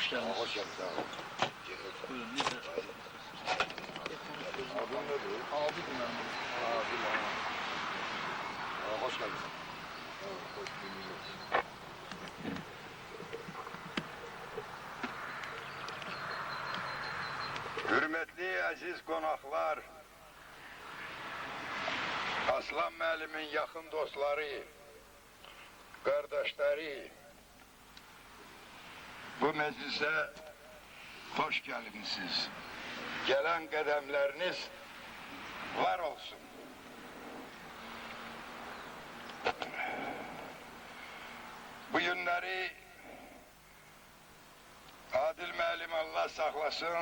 Hoş geldiniz. Hoş geldiniz abi. Buyurun, ne de? Adın nedir? Abi bunlar. Abi lan. Hoş geldiniz. Hoş bulduk. Hürmetli aziz konaklar, Aslan müəllimin yakın dostları, kardeşleri, bu meclise hoş gelmişsiniz. Gelen qədəmləriniz var olsun. Bu günləri Adil müəllim Allah saklasın,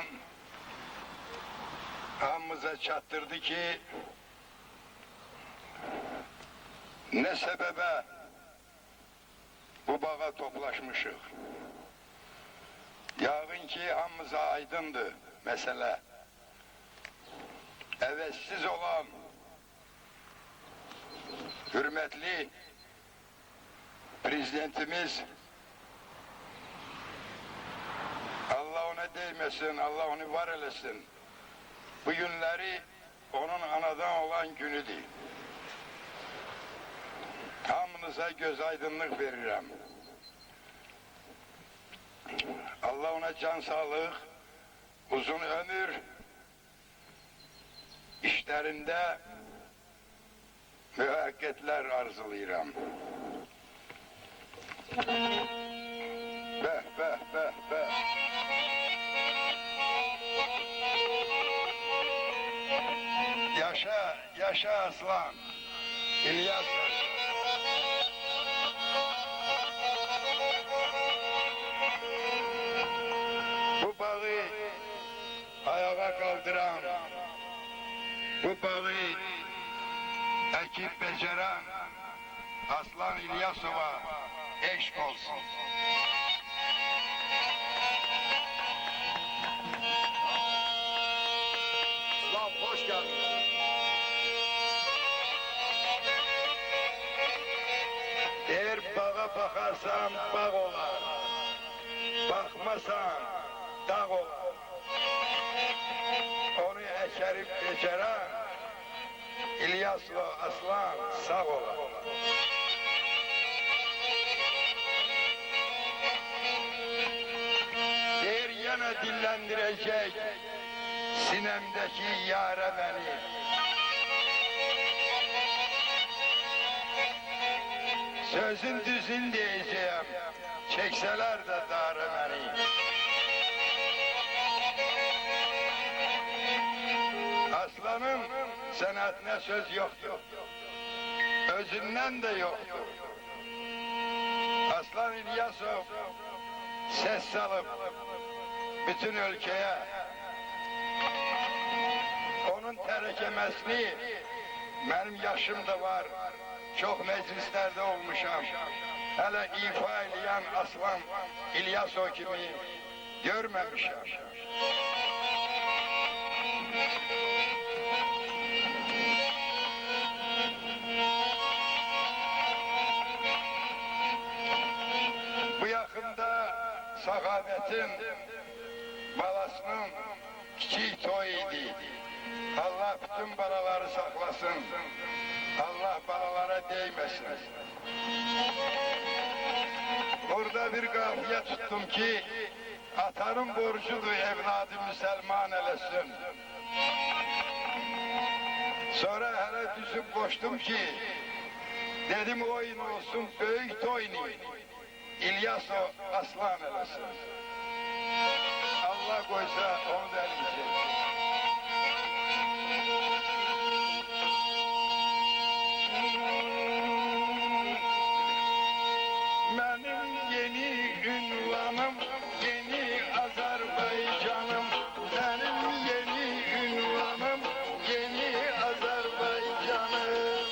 hamımıza çattırdı ki ne sebebe bu bağa toplaşmışıq. Yağın ki hamımıza aydındı mesele. Əvəzsiz olan hürmetli prezidentimiz, Allah ona değmesin, Allah onu var eləsin. Bu günləri onun anadan olan günüdür. Hamınıza göz aydınlıq verirəm. Allah ona can sağlıq, uzun ömür, işlerinde müvaffakiyetler arzulayıram. Beh, beh, beh, beh. Yaşa, yaşa aslan. İlyas yaşa. Bu bağı ayağa kaldıran, bu bağı ekip beceren Aslan İlyasova eşk olsun. Lan hoş geldiniz. Eğer bağa bakarsan bağ olar, bakmasan dağ olar. Onu eşerip beceren İlyaslı Aslan sağ olar. Eğer yana dillendirecek sinemdeki yâre beni, sözün düzün diyeceğim, çekseler de dağrı beni. Aslanın senatine söz yoktur, özünden de yoktur. Aslan İlyasov ses salıp bütün ülkeye onun terekemesini, benim yaşım da var, çok meclislerde olmuşam. Hele ifa edilen Aslan İlyasov kimi görmemişim. Bu yakında Sakabetin balasının kiçik toyuydu. Allah bütün balaları saklasın. Allah balalara değmesin. Burada bir kafiye tuttum ki atanın borcudur evladı Müslüman eləsin. Sonra hele düşüp koştum ki dedim oyun olsun büyük toyni İlyasov Aslan eləsin. Allah koysa onu da eleyecek. Benim yeni ünvanım, yeni Azerbaycanım. Benim yeni ünvanım, yeni Azerbaycanım.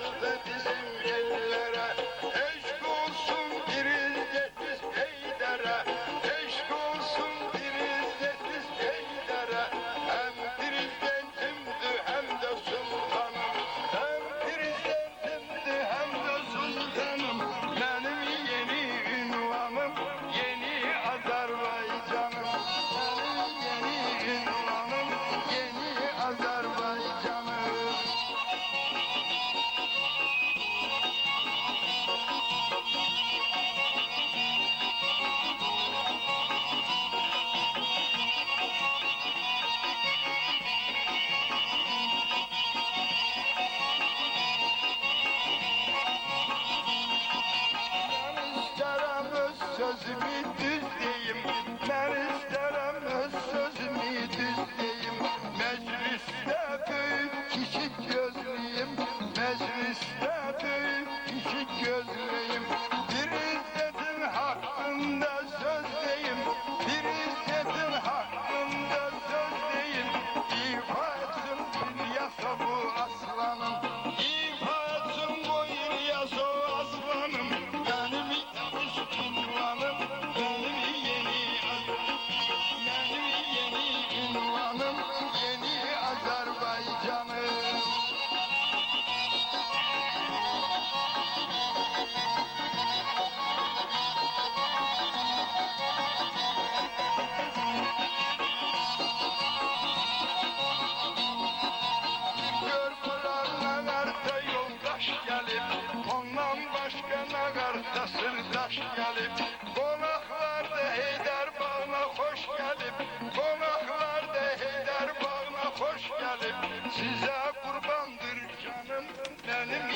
açtı bizim ellere. Eşk olsun bir izzetiz Heydar'a. Eşk olsun bir izzetiz Heydar'a. Hem prezidentimdi hem de sultanım. Hem prezidentimdi hem de sultanım. Benim yeni ünvanım yeni Azerbaycanım. Benim yeni ünvanım yeni Azerbaycanım. Sözümü düz deyim, ben isterim öz sözümü düz deyim. Mecliste büyük küçük gözlüyüm, mecliste büyük küçük gözlüyüm. Bir izzetin hakkında söz deyim, bir izzetin hakkında söz deyim. İfa etsin bir yasa bu aslanım, İfa etsin bu bir yasa aslanım. Benim ünvanım, benim yeni ünvanım, yeni Azerbaycanım. Gör Kur'an'la nerede yoldaş gelip, ondan başka nagarda sırdaş gelip, konaklarda Heydar bağına hoş gelip, konaklarda Heydar bağına hoş gelip, size kurbandır canım benim